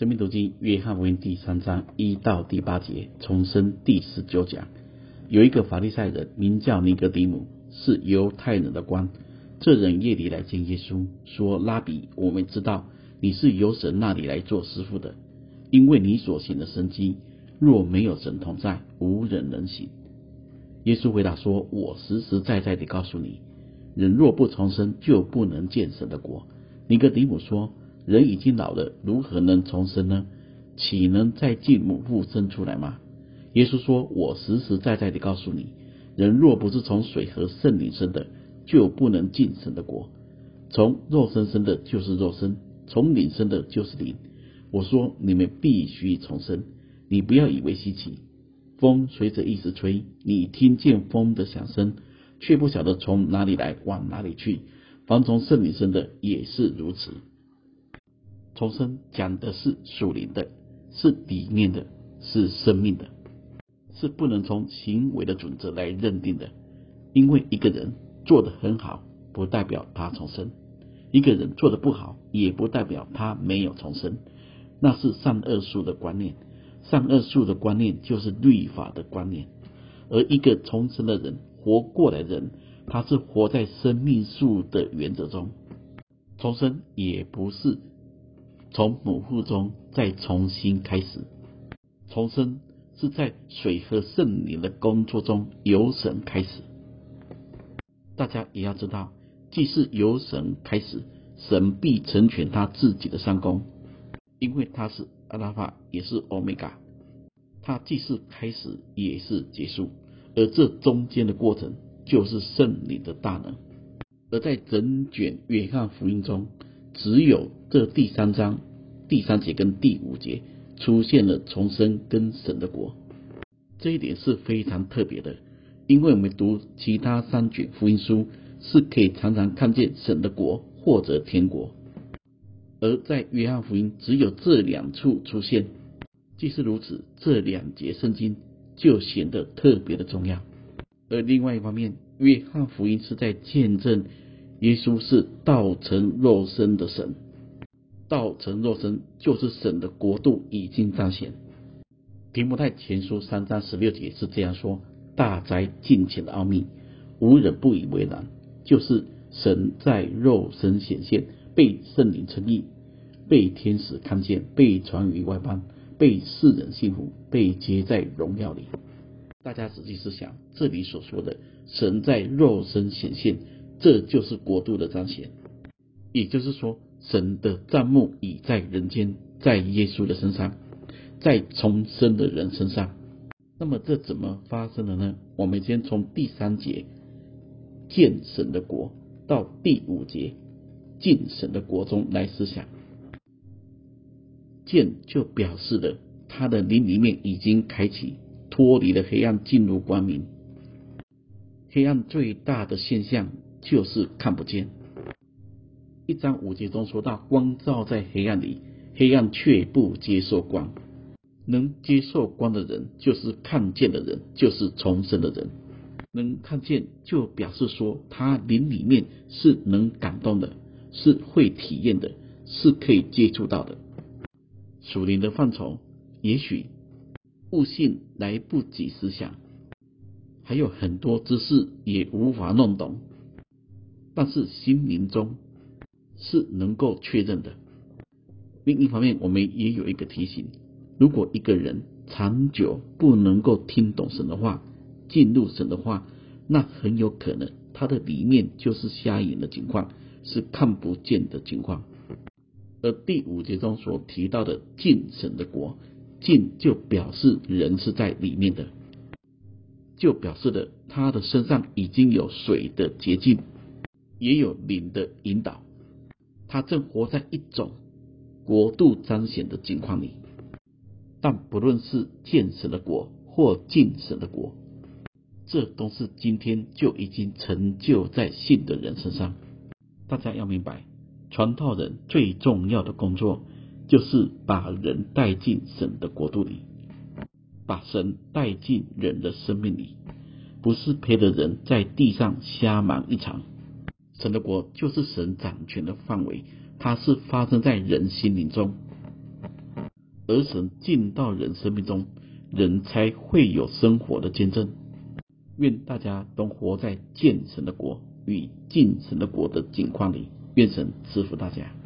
生命读经约翰福音第3章1到第8节，重申第19讲。有一个法利赛人名叫尼哥底母，是犹太人的官。这人夜里来见耶稣，说：拉比，我们知道你是由神那里来做师傅的，因为你所行的神迹，若没有神同在，无人能行。耶稣回答说：我实实在在地告诉你，人若不重生，就不能见神的国。尼哥底母说：人已经老了，如何能重生呢？岂能再进母腹生出来吗？耶稣说：我实实在在地告诉你，人若不是从水和圣灵生的，就不能进神的国。从肉身生的就是肉身，从灵生的就是灵。我说你们必须重生，你不要以为稀奇。风随着意思吹，你听见风的响声，却不晓得从哪里来，往哪里去。凡从圣灵生的也是如此。重生讲的是属灵的，是里面的，是生命的，是不能从行为的准则来认定的。因为一个人做得很好，不代表他重生；一个人做得不好，也不代表他没有重生。那是善恶树的观念，善恶树的观念就是律法的观念。而一个重生的人，活过来的人，他是活在生命树的原则中。重生也不是从母腹中再重新开始，重生是在水和圣灵的工作中由神开始。大家也要知道，既是由神开始，神必成全他自己的善功，因为他是阿拉法，也是欧米伽，他既是开始，也是结束，而这中间的过程就是圣灵的大能。而在整卷约翰福音中，只有这第3章第3节跟第5节出现了重生跟神的国。这一点是非常特别的，因为我们读其他3卷福音书是可以常常看见神的国或者天国，而在约翰福音只有这2处出现。既是如此，这2节圣经就显得特别的重要。而另外一方面，约翰福音是在见证耶稣是道成肉身的神。道成肉身就是神的国度已经彰显。提摩太前书3章16节是这样说：大哉近前的奥秘，无人不以为然，就是神在肉身显现，被圣灵称义，被天使看见，被传于外邦，被世人信服，被接在荣耀里。大家仔细思想，这里所说的神在肉身显现，这就是国度的彰显。也就是说，神的帐幕已在人间，在耶稣的身上，在重生的人身上。那么这怎么发生的呢？我们先从第3节见神的国到第5节进神的国中来思想。见就表示了他的灵里面已经开启，脱离了黑暗，进入光明。黑暗最大的现象就是看不见。1章5节中说到，光照在黑暗里，黑暗却不接受光。能接受光的人就是看见的人，就是重生的人。能看见就表示说他灵里面是能感动的，是会体验的，是可以接触到的。属灵的范畴，也许悟性来不及思想，还有很多知识也无法弄懂，但是心灵中是能够确认的。另一方面，我们也有一个提醒，如果一个人长久不能够听懂神的话，进入神的话，那很有可能他的里面就是瞎眼的情况，是看不见的情况。而第5节中所提到的进神的国，进就表示人是在里面的，就表示了他的身上已经有水的洁净，也有灵的引导，他正活在一种国度彰显的境况里。但不论是见神的国或进神的国，这都是今天就已经成就在信的人身上。大家要明白，传道人最重要的工作就是把人带进神的国度里，把神带进人的生命里，不是陪着人在地上瞎忙一场。神的国就是神掌权的范围，它是发生在人心灵中。 而神进到人生命中，人才会有生活的见证。愿大家都活在见神的国与敬神的国的境况里，愿神赐福大家。